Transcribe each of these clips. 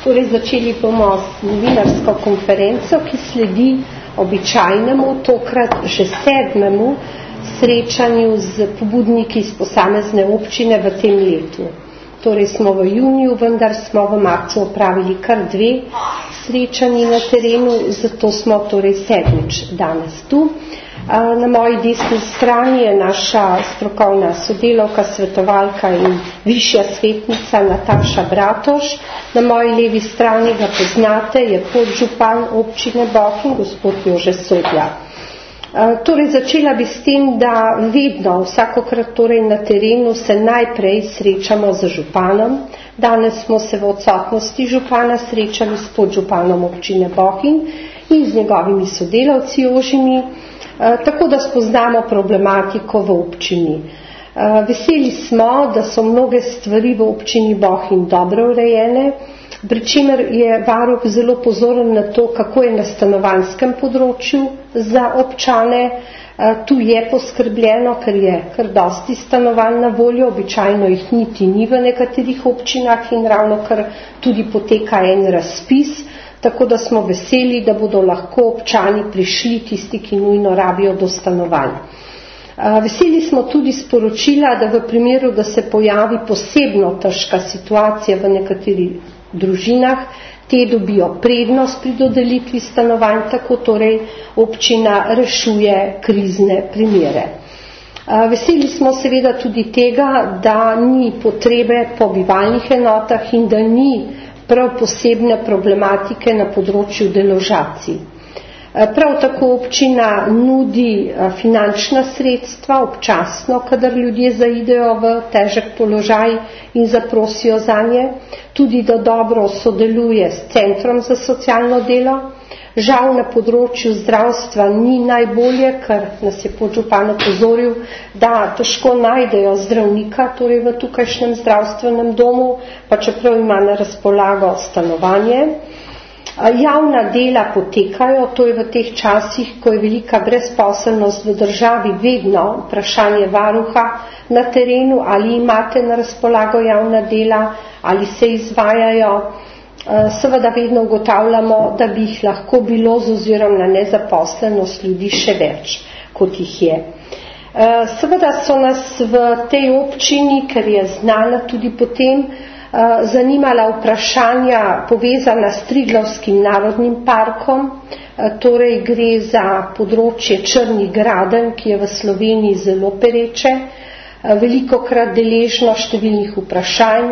Torej, začeli bomo s novinarsko konferenco, ki sledi običajnemu, tokrat že 7. srečanju z pobudniki iz posamezne občine v tem letu. Torej smo v juniju, vendar smo v marcu opravili kar 2 srečanji na terenu, zato smo torej 7. danes tu. Na moji desni strani je naša strokovna sodelavka, svetovalka in višja svetnica Nataša Bratoš. Na moji levi strani ga poznate, je podžupan občine Bohinj, gospod Jože Sodja. Torej, začela bi s tem, da vedno, vsakokrat torej na terenu se najprej srečamo z županom. Danes smo se v odsotnosti župana srečali s podžupanom občine Bohinj in z njegovimi sodelavci ožjimi, tako da spoznamo problematiko v občini. Veseli smo, da so mnoge stvari v občini Bohinj dobro urejene, pri čemer je varuh zelo pozoren na to, kako je na stanovanjskem področju za občane. Tu je poskrbljeno, ker je kar dosti stanovanj na voljo, običajno jih niti ni v nekaterih občinah in ravno kar tudi poteka en razpis, tako da smo veseli, da bodo lahko občani prišli, tisti, ki nujno rabijo do stanovanj. Veseli smo tudi sporočila, da v primeru, da se pojavi posebno težka situacija v nekaterih družinah, te dobijo prednost pri dodelitvi stanovanj, tako torej občina rešuje krizne primere. Veseli smo seveda tudi tega, da ni potrebe po bivalnih enotah in da ni prav posebne problematike na področju deložacij. Prav tako občina nudi finančna sredstva občasno, kadar ljudje zaidejo v težek položaj in zaprosijo zanje, tudi da dobro sodeluje s Centrom za socialno delo. Žal na področju zdravstva ni najbolje, ker nas je podžupan opozoril, da težko najdejo zdravnika, torej v tukajšnjem zdravstvenem domu, pa čeprav ima na razpolago stanovanje. Javna dela potekajo, to je v teh časih, ko je velika brezposelnost v državi, vedno vprašanje varuha na terenu, ali imate na razpolago javna dela, ali se izvajajo. Seveda vedno ugotavljamo, da bi jih lahko bilo z ozirom na nezaposlenost ljudi še več, kot jih je. Seveda so nas v tej občini, ker je znana tudi potem, zanimala vprašanja povezana s Triglavskim narodnim parkom, torej gre za področje Črnih gradenj, ki je v Sloveniji zelo pereče, velikokrat deležno številnih vprašanj.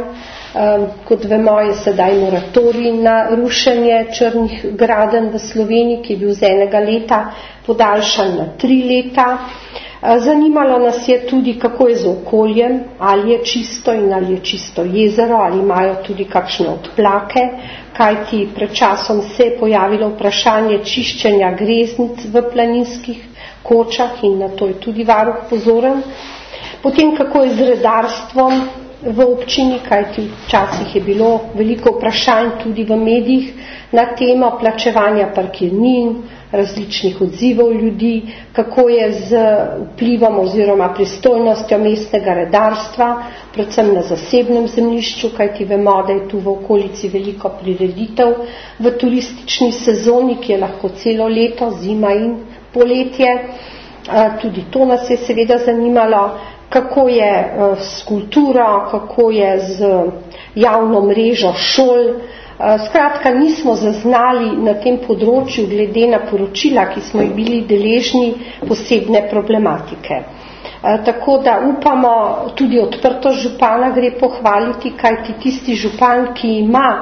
Kot vemo, je sedaj moratorij na rušenje Črnih gradenj v Sloveniji, ki je bil z 1 leta podaljšan na 3 leta. Zanimalo nas je tudi, kako je z okoljem, ali je čisto in ali je čisto jezero, ali imajo tudi kakšne odplake, kajti pred časom se je pojavilo vprašanje čiščenja greznic v planinskih kočah in na to je tudi varuh pozoren. Potem, kako je z redarstvom v občini, kajti včasih je bilo veliko vprašanj tudi v medijih na temo plačevanja parkirnin, različnih odzivov ljudi, kako je z vplivom oziroma pristojnostjo mestnega redarstva, predvsem na zasebnem zemljišču, kajti vemo, da je tu v okolici veliko prireditev v turistični sezoni, ki je lahko celo leto, zima in poletje. Tudi to nas je seveda zanimalo, kako je s kulturo, kako je z javno mrežo šol. Skratka, nismo zaznali na tem področju, glede na poročila, ki smo jih bili deležni, posebne problematike. Tako da upamo, tudi odprtost župana gre pohvaliti, kajti tisti župan, ki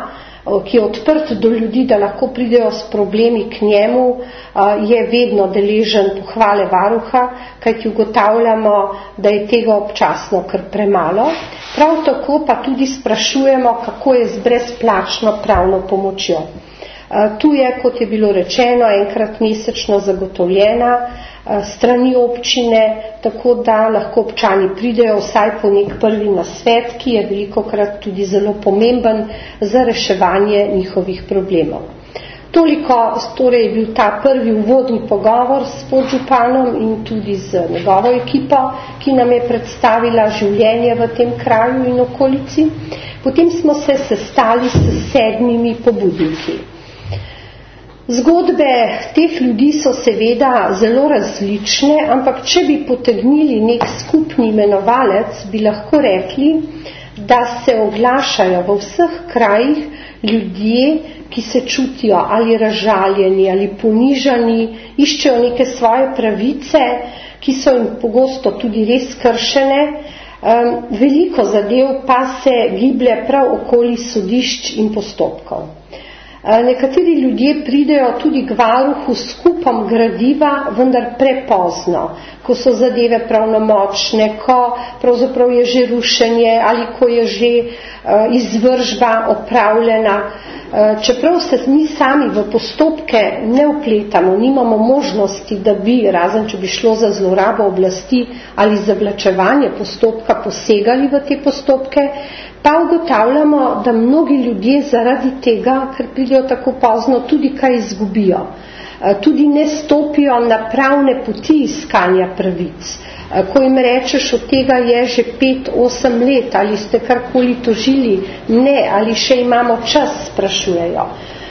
je odprt do ljudi, da lahko pridejo s problemi k njemu, je vedno deležen pohvale varuha, kajti ugotavljamo, da je tega občasno kar premalo. Prav tako pa tudi sprašujemo, kako je z brezplačno pravno pomočjo. Tu je, kot je bilo rečeno, enkrat mesečno zagotovljena strani občine, tako da lahko občani pridejo vsaj po nek prvi nasvet, ki je velikokrat tudi zelo pomemben za reševanje njihovih problemov. Toliko, torej je bil ta prvi uvodni pogovor s podžupanom in tudi z njegovo ekipo, ki nam je predstavila življenje v tem kraju in okolici. Potem smo se sestali s 7 pobudniki. Zgodbe teh ljudi so seveda zelo različne, ampak če bi potegnili nek skupni imenovalec, bi lahko rekli, da se oglašajo v vseh krajih ljudje, ki se čutijo ali razžaljeni ali ponižani, iščejo neke svoje pravice, ki so jim pogosto tudi res kršene. Veliko zadev pa se giblje prav okoli sodišč in postopkov. Nekateri ljudje pridejo tudi k varuhu s kupom gradiva, vendar prepozno, ko so zadeve pravnomočne, ko pravzaprav je že rušenje ali ko je že izvržba opravljena. Čeprav se mi sami v postopke ne vpletamo, nimamo možnosti, da bi, razen če bi šlo za zlorabo oblasti ali zavlačevanje postopka, posegali v te postopke, pa ugotavljamo, da mnogi ljudje zaradi tega, ker pridejo tako pozno, tudi kaj izgubijo. Tudi ne stopijo na pravne poti iskanja pravic. Ko jim rečeš, od tega je že 5-8 let, ali ste karkoli tožili, ne, ali še imamo čas, sprašujejo.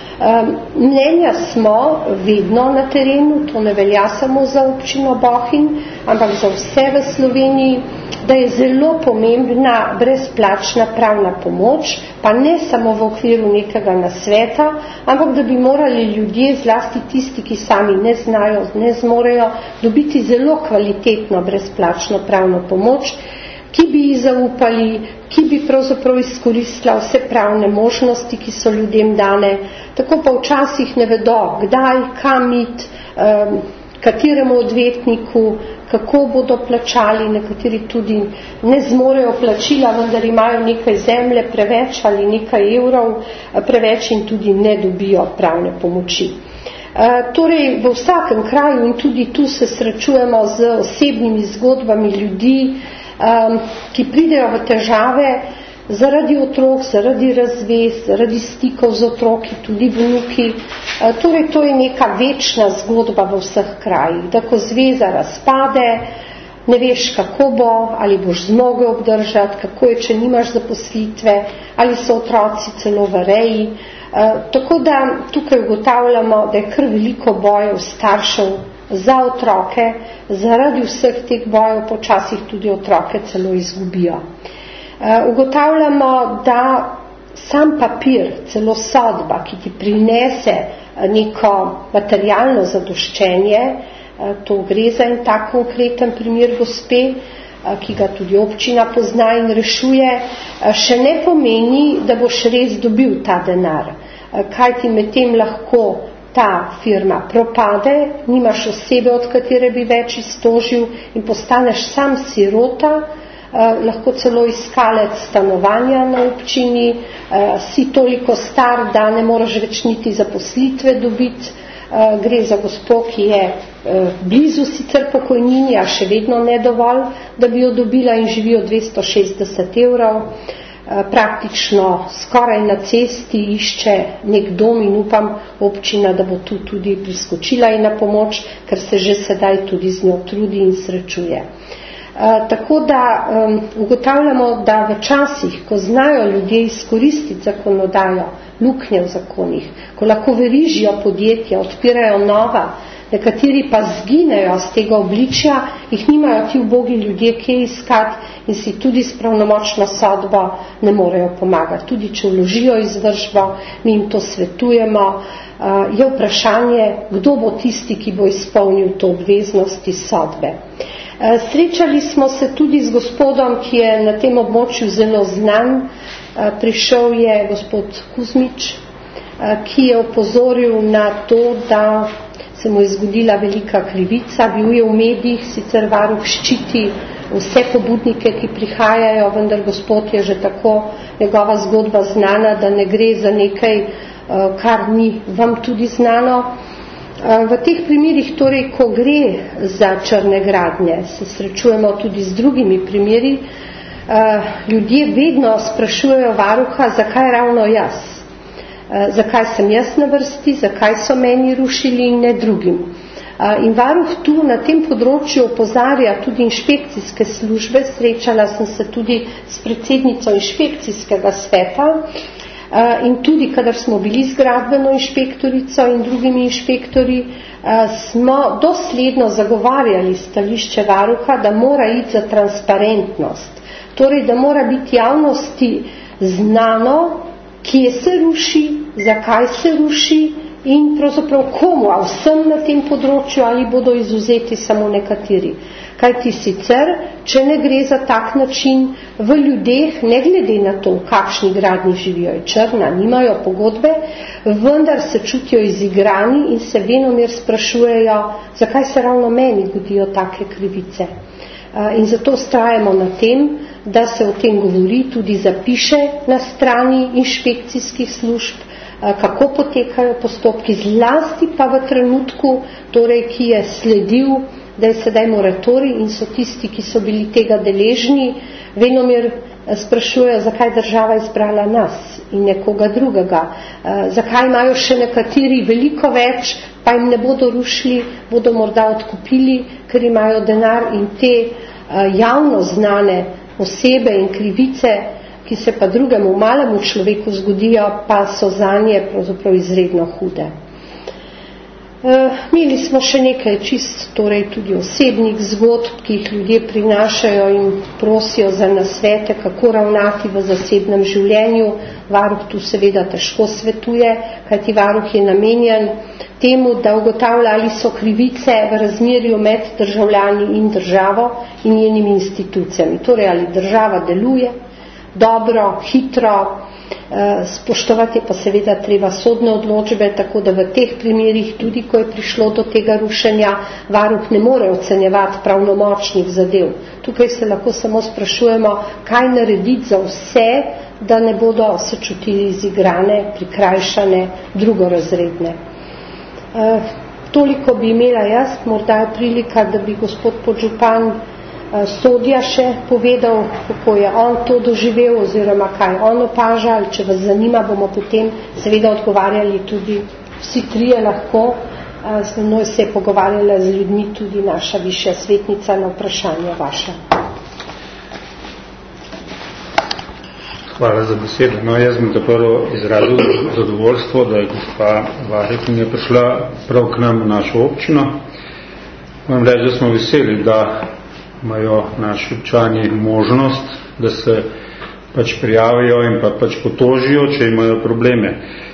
Mnenja smo vedno na terenu, to ne velja samo za občino Bohinj, ampak za vse v Sloveniji, da je zelo pomembna brezplačna pravna pomoč, pa ne samo v okviru nekega nasveta, ampak da bi morali ljudje, zlasti tisti, ki sami ne znajo, ne zmorejo, dobiti zelo kvalitetno brezplačno pravno pomoč, ki bi ji zaupali, ki bi pravzaprav izkoristila vse pravne možnosti, ki so ljudem dane, tako pa včasih ne vedo, kdaj, kam iti, kateremu odvetniku, kako bodo plačali, nekateri tudi ne zmorejo plačila, vendar imajo nekaj zemlje preveč ali nekaj evrov preveč in tudi ne dobijo pravne pomoči. Torej, v vsakem kraju in tudi tu se srečujemo z osebnimi zgodbami ljudi, ki pridejo v težave zaradi otrok, zaradi razvez, zaradi stikov z otroki, tudi vnuki. Torej, to je neka večna zgodba v vseh krajih, da ko zveza razpade, ne veš, kako bo, ali boš zmogel obdržati, kako je, če nimaš zaposlitve, ali so otroci celo v reji. Tako da tukaj ugotavljamo, da je kar veliko bojev staršev za otroke, zaradi vseh teh bojev počasih tudi otroke celo izgubijo. Ugotavljamo, da sam papir, celo sodba, ki ti prinese neko materialno zadoščenje, to gre za en tak konkreten primer gospe, ki ga tudi občina pozna in rešuje, še ne pomeni, da boš res dobil ta denar. Kaj ti med tem lahko ta firma propade, nimaš osebe, od katere bi več iztožil in postaneš sam sirota, lahko celo iskalec stanovanja na občini, si toliko star, da ne moraš več niti zaposlitve dobiti, gre za gospo, ki je blizu sicer pokojnini, a še vedno ne dovolj, da bi jo dobila in živijo 260 evrov, praktično skoraj na cesti išče nek dom in upam občina, da bo tu tudi priskočila in na pomoč, ker se že sedaj tudi z njo trudi in srečuje. Tako da ugotavljamo, da v časih, ko znajo ljudje izkoristiti zakonodajo, luknje v zakonih, ko lahko verižijo podjetja, odpirajo nova, nekateri pa zginejo z tega obličja, jih nimajo ti ubogi ljudje kje iskati in si tudi s pravnomočno sodbo ne morejo pomagati. Tudi če vložijo izvršbo, mi jim to svetujemo, je vprašanje, kdo bo tisti, ki bo izpolnil to obveznost iz sodbe. Srečali smo se tudi z gospodom, ki je na tem območju zelo znan. Prišel je gospod Kuzmič, ki je opozoril na to, da se mu je zgodila velika krivica, bil je v medijih, sicer varuh ščiti vse pobudnike, ki prihajajo, vendar gospod je že tako, njegova zgodba znana, da ne gre za nekaj, kar ni vam tudi znano. V teh primerih, torej, ko gre za črne gradnje, se srečujemo tudi z drugimi primeri, ljudje vedno sprašujejo varuha, zakaj ravno jaz, zakaj sem jaz na vrsti, zakaj so meni rušili in ne drugim. In varuh tu na tem področju opozarja tudi inšpekcijske službe. Srečala sem se tudi s predsednico inšpekcijskega sveta in tudi, kadar smo bili z gradbeno inšpektorico in drugimi inšpektorji, smo dosledno zagovarjali stališče varuha, da mora iti za transparentnost. Torej, da mora biti javnosti znano, kje se ruši, zakaj se ruši in pravzaprav komu, a vsem na tem področju ali bodo izvzeti samo nekateri. Kajti sicer, če ne gre za tak način, v ljudeh, ne glede na to, v kakšni gradnji živijo, je črna, nimajo pogodbe, vendar se čutijo izigrani in se venomer sprašujejo, zakaj se ravno meni godijo take krivice. In zato vztrajamo na tem, da se o tem govori, tudi zapiše na strani inšpekcijskih služb, kako potekajo postopki, zlasti pa v trenutku, torej, ki je sledil, da je sedaj moratorij in so tisti, ki so bili tega deležni, venomer sprašujejo, zakaj država izbrala nas in nekoga drugega. Zakaj imajo še nekateri veliko več, pa jim ne bodo rušili, bodo morda odkupili, ker imajo denar in te javno znane osebe in krivice, ki se pa drugemu malemu človeku zgodijo, pa so zanje pravzaprav izredno hude. Imeli smo še nekaj čist, torej tudi osebnih zgodb, ki jih ljudje prinašajo in prosijo za nasvete, kako ravnati v zasebnem življenju. Varuh tu seveda težko svetuje, kajti varuh je namenjen temu, da ugotavlja, ali so krivice v razmerju med državljani in državo in njenimi institucijami. Torej, ali država deluje dobro, hitro, spoštovati pa seveda treba sodne odločbe, tako da v teh primerih, tudi ko je prišlo do tega rušenja, varuh ne more ocenjevati pravnomočnih zadev. Tukaj se lahko samo sprašujemo, kaj narediti za vse, da ne bodo se čutili izigrane, prikrajšane, drugorazredne. Toliko bi imela jaz, morda je prilika, da bi gospod podžupan Sodja še povedal, kako je on to doživel oziroma kaj on opaža, ali če vas zanima, bomo potem seveda odgovarjali tudi vsi trije lahko. Z mnoj se je pogovarjala z ljudmi tudi naša višja svetnica na vprašanje vaše. Hvala za besedo. No, jaz bom prvo izrazil zadovoljstvo, da je gospa varuhinja prišla prav k nam v našo občino. Moram reči, da smo veseli, da imajo naši občani možnost, da se pač prijavijo in pač potožijo, če imajo probleme.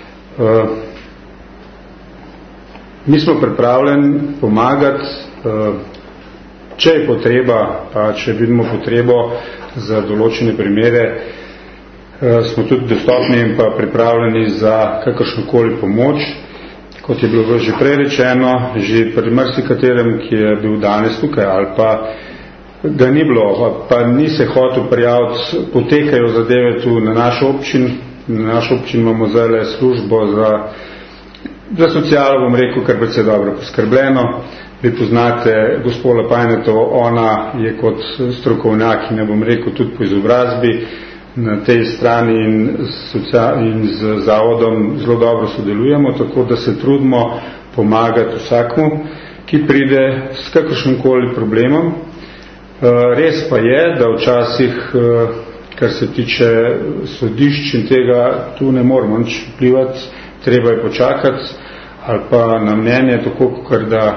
Mi smo pripravljeni pomagati, če je potreba, pa če vidimo potrebo za določene primere, smo tudi dostopni in pa pripravljeni za kakršnokoli pomoč. Kot je bilo že prej rečeno, že pri marsikaterem, ki je bil danes tukaj ali pa ga ni bilo, pa ni se hotel prijaviti, potekajo zadeve tu na našo občin. Na našo občin imamo zdaj službo za socialo, bom rekel, kar precej dobro poskrbljeno. Vi poznate gospod Lapajneto, ona je kot strokovnjak, ne bom rekel, tudi po izobrazbi na tej strani in z zavodom zelo dobro sodelujemo, tako da se trudimo pomagati vsakmu, ki pride s kakršnimkoli problemom. Res pa je, da včasih, kar se tiče sodišč in tega, tu ne moramo nič vplivati, treba je počakati, ali pa na mnenje, tako kot da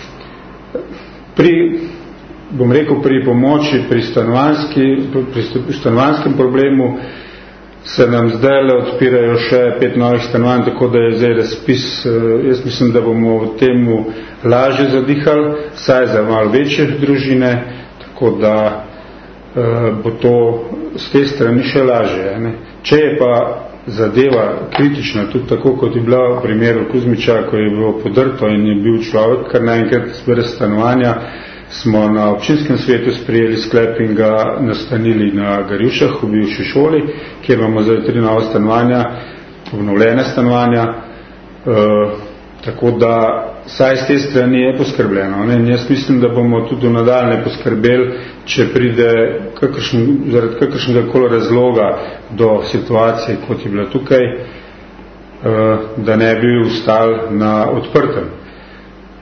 pri pomoči, pri stanovanjskem problemu se nam zdaj odpirajo še 5 novih stanovanj, tako da je zdaj razpis. Jaz mislim, da bomo v temu lažje zadihali, saj za malo večje družine, tako da bo to z te strani še lažje. Ne? Če je pa zadeva kritična, tudi tako, kot je bila v primeru Kuzmiča, ko je bilo podrto in je bil človek kar naenkrat brez stanovanja, smo na občinskem svetu sprejeli sklep in ga nastanili na Garjušah v bivši šoli, kjer imamo zdaj 3 nova stanovanja, obnovljene stanovanja, tako da saj z te strani je poskrbljeno. Ne? In jaz mislim, da bomo tudi v nadaljne poskrbeli, če pride zaradi kakršnega koli razloga do situacije, kot je bila tukaj, da ne bi ostali na odprtem.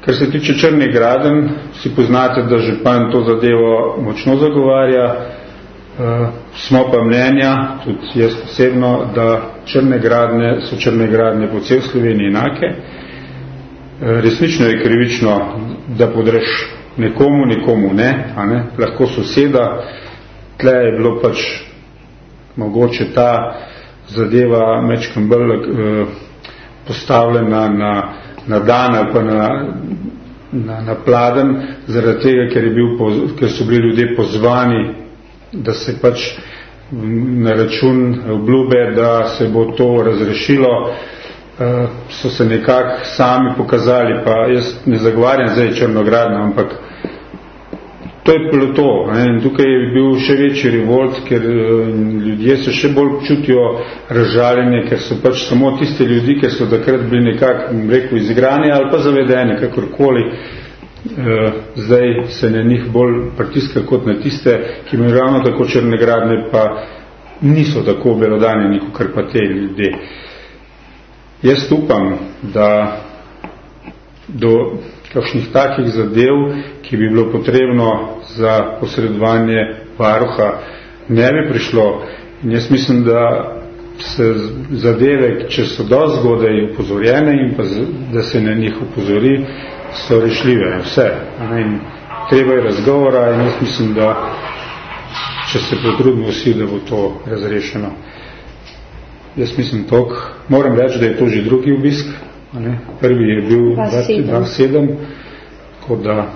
Kar se tiče črnih gradenj, si poznate, da župan to zadevo močno zagovarja. Smo pa mnenja, tudi jaz posebno, da črne gradnje po cel Sloveniji enake. Resnično je krivično, da podreš nekomu ne, a ne, lahko soseda. Tle je bilo pač mogoče ta zadeva mečkam bolj postavljena na dan ali pa na pladen, zaradi tega, ker so bili ljudje pozvani, da se pač na račun obljube, da se bo to razrešilo, so se nekako sami pokazali, pa jaz ne zagovarjam zdaj črnogradno, ampak to je bilo to. In tukaj je bil še večji revolt, ker ljudje se še bolj čutijo razžaljeni, ker so pač samo tiste ljudi, ker so takrat bili nekako, rekel, izigrani ali pa zavedeni, kakorkoli. Zdaj se na njih bolj pritiska kot na tiste, ki imajo ravno tako črne gradnje, pa niso tako belodanjeni, kot pa te ljudje. Jaz upam, da do kakšnih takih zadev, ki bi bilo potrebno za posredovanje varuha, ne bi prišlo. In jaz mislim, da se zadeve, če so dosti zgodaj upozorjene in pa da se na njih upozori, so rešljive, vse. In treba je razgovora in jaz mislim, da če se potrudimo vsi, da bo to razrešeno. Jaz mislim toliko. Moram reči, da je to že drugi obisk. Prvi je bil 2007, tako da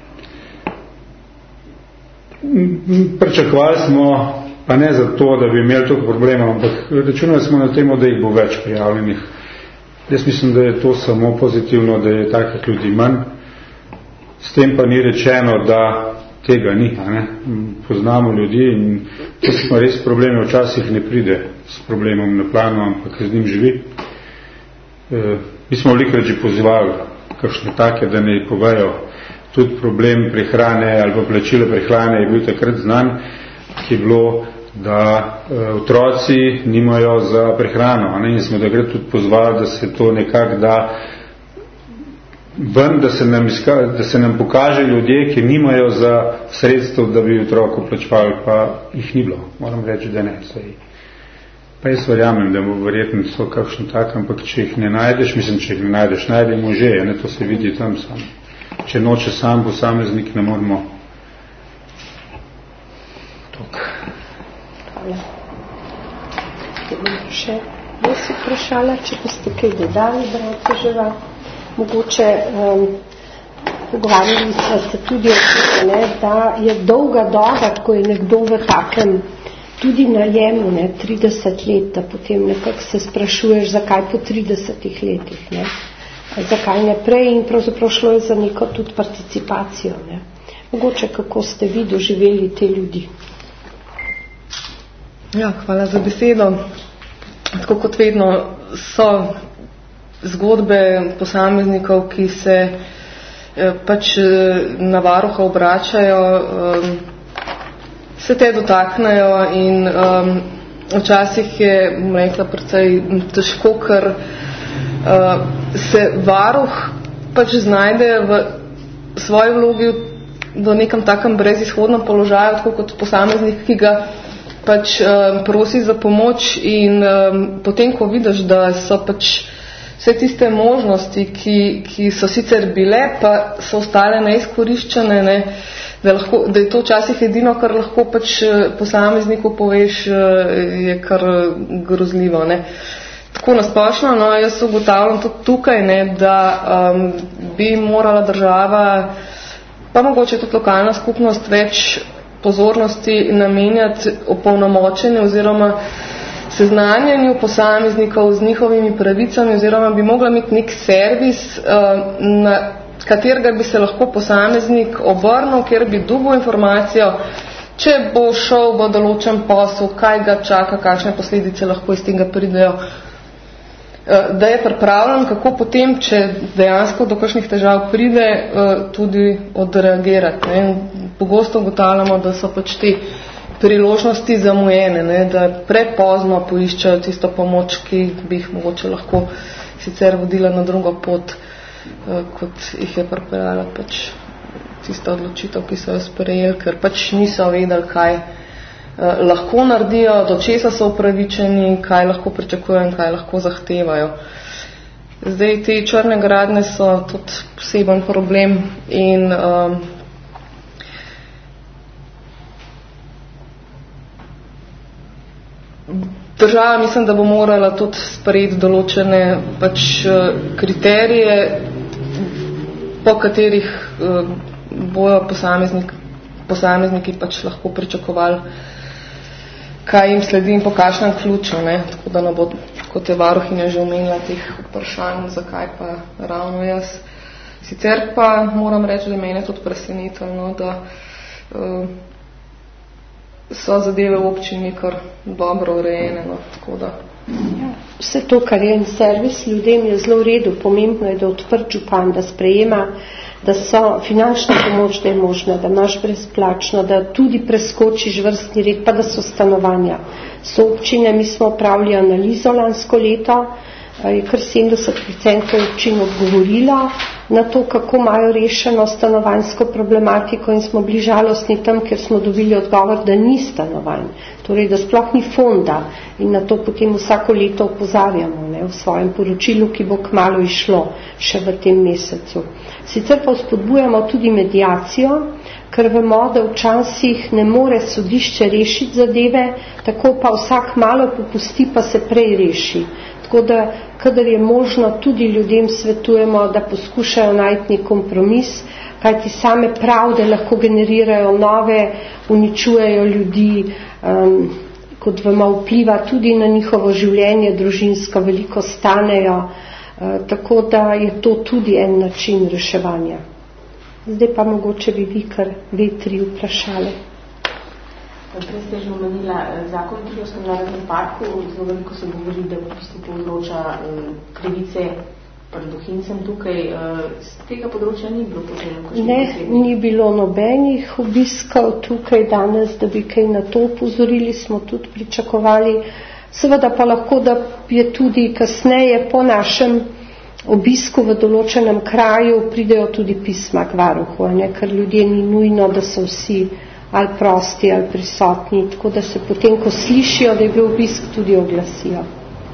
pričakovali smo, pa ne zato, da bi imeli toliko problemov, ampak računali smo na temo, da jih bo več prijavljenih. Jaz mislim, da je to samo pozitivno, da je takih ljudi manj. S tem pa ni rečeno, da tega ni. Poznamo ljudi in če smo res probleme, včasih ne pride s problemom na planu, ampak z njim živi. Mi smo velikrat že pozivali kakšne take, da ne povejo. Tudi problem prehrane ali pa plačila prehrane je bil takrat znan, ki je bilo, da otroci nimajo za prehrano. In smo takrat tudi pozvali, da se to nekako da ven, da se nam pokaže ljudje, ki nimajo za sredstev, da bi otroku plačevali, pa jih ni bilo. Moram reči, da ne. Pa jaz verjamem, da bo verjetno so kakšno tak, ampak če jih ne najdeš, če jih ne najdeš, najdemo že, to se vidi tam sam. Če noče sam posameznik, ne moramo. Tok. Hvala. Še jaz vprašala, če boste kaj dodali, brate Ževa. Mogoče pogovarjali smo se tudi o tem, da je dolga doba, ko je nekdo v takem tudi najemu, 30 let, da potem nekako se sprašuješ, zakaj po 30 letih, zakaj ne prej, in pravzaprav šlo je za neko tudi participacijo. Mogoče, kako ste vi doživeli te ljudi? Ja, hvala za besedo. Tako kot vedno so zgodbe posameznikov, ki se pač na varuha obračajo, se te dotaknejo in včasih je, rekla, precej težko, ker se varuh pač znajde v svoji vlogi v nekem takem brezizhodnem položaju, tako kot posameznik, ki ga pač prosi za pomoč, in potem, ko vidiš, da so pač vse tiste možnosti, ki so sicer bile, pa so ostale neizkoriščene, da je to včasih edino, kar lahko pač posamezniku poveš, je kar grozljivo. Tako nasplošno, jaz ugotavljam tudi tukaj, da bi morala država, pa mogoče tudi lokalna skupnost, več pozornosti namenjati opolnomočenju oziroma seznanjanju posameznikov z njihovimi pravicami, oziroma bi mogla imeti nek servis, na katerega bi se lahko posameznik obrnil, kjer bi dobil informacijo, če bo šel v določen posel, kaj ga čaka, kakšne posledice lahko iz tega pridejo, da je pripravljen, kako potem, če dejansko do kakšnih težav pride, tudi odreagirati. Pogosto ugotavljamo, da so pač te priložnosti zamujene, da prepozno poiščajo tisto pomoč, ki bi jih mogoče lahko sicer vodila na drugo pot. kot jih je pripeljala pač tista odločitev, ki so jo sprejeli, ker pač niso vedeli, kaj lahko naredijo, do česa so upravičeni, kaj lahko pričakujejo in kaj lahko zahtevajo. Zdaj, te črne gradnje so tudi poseben problem in država mislim, da bo morala tudi sprejeti določene pač kriterije, po katerih bojo posamezniki pač lahko pričakovali, kaj jim sledi in po kakšnem ključu, ne? Tako da ne bo, kot je varuhinja že omenila, teh vprašanj, zakaj pa ravno jaz. Sicer pa moram reči, da mene tudi presenetilo, da so zadeve v občini kar dobro urejene, tako da. Ja, vse to, kar je en servis ljudem, je zelo v redu. Pomembno je, da odprt župan, da sprejema, da so finančna pomoč, da je možna, da imaš brezplačno, da tudi preskočiš vrstni red, pa da so stanovanja. So občine, mi smo opravili analizo lansko leto, je kar 70% občin odgovorilo na to, kako imajo rešeno stanovanjsko problematiko in smo bili žalostni tam, ker smo dobili odgovor, da ni stanovanj, torej da sploh ni fonda in na to potem vsako leto opozarjamo, ne, v svojem poročilu, ki bo kmalu išlo še v tem mesecu. Sicer pa vzpodbujamo tudi mediacijo, ker vemo, da včasih ne more sodišče rešiti zadeve, tako pa vsak malo popusti, pa se prej reši. Tako da, kadar je možno, tudi ljudem svetujemo, da poskušajo najti kompromis, kajti same pravde lahko generirajo nove, uničujejo ljudi, kot vemo, vpliva tudi na njihovo življenje, družinsko veliko stanejo, tako da je to tudi en način reševanja. Zdaj pa mogoče bi vi kar 2-3 vprašali. Prej ste že omenila zakon o Triglavskem narodnem parku, zelo veliko se govori, da v bistvu povzroča krivice predohincem tukaj. Z tega področja ni bilo potem? Ne, ni bilo nobenih obiskov tukaj danes, da bi kaj na to upozorili, smo tudi pričakovali. Seveda pa lahko, da je tudi kasneje po našem obisku v določenem kraju pridejo tudi pisma k varuhu, ne? Ker ljudje ni nujno, da so vsi ali prosti ali prisotni, tako da se potem, ko slišijo, da je bil obisk, tudi oglasijo.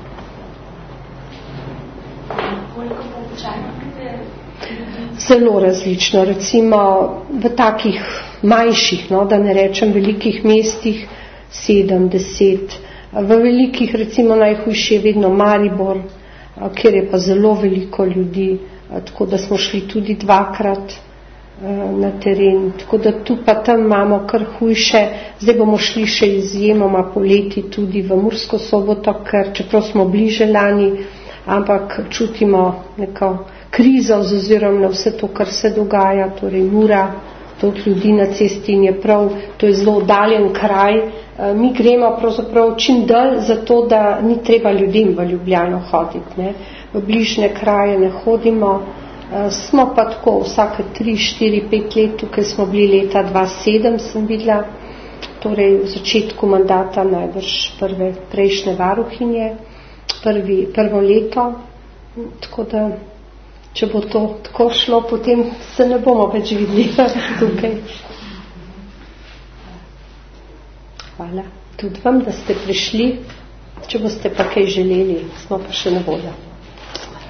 Zelo različno, recimo v takih manjših, no, da ne rečem velikih mestih, 7-10, v velikih recimo najhujši je vedno Maribor, kjer je pa zelo veliko ljudi, tako da smo šli tudi 2-krat na teren, tako da tu pa tam imamo kar hujše. Zdaj bomo šli še izjemoma poleti tudi v Mursko Soboto, ker čeprav smo bliže lani, ampak čutimo neko krizo z ozirom na vse to, kar se dogaja, torej Mura, toliko ljudi na cesti in je prav, to je zelo oddaljen kraj. Mi gremo pravzaprav čim dalj, zato da ni treba ljudem v Ljubljano hoditi, ne. V bližnje kraje ne hodimo. Smo pa tako vsake 3, 4, 5 let, tukaj smo bili leta 2007, sem videla, torej v začetku mandata najbrž prejšnje varuhinje, prvo leto, tako da, če bo to tako šlo, potem se ne bomo več videli tukaj. Hvala tudi vam, da ste prišli, če boste pa kaj želeli, smo pa še na voljo.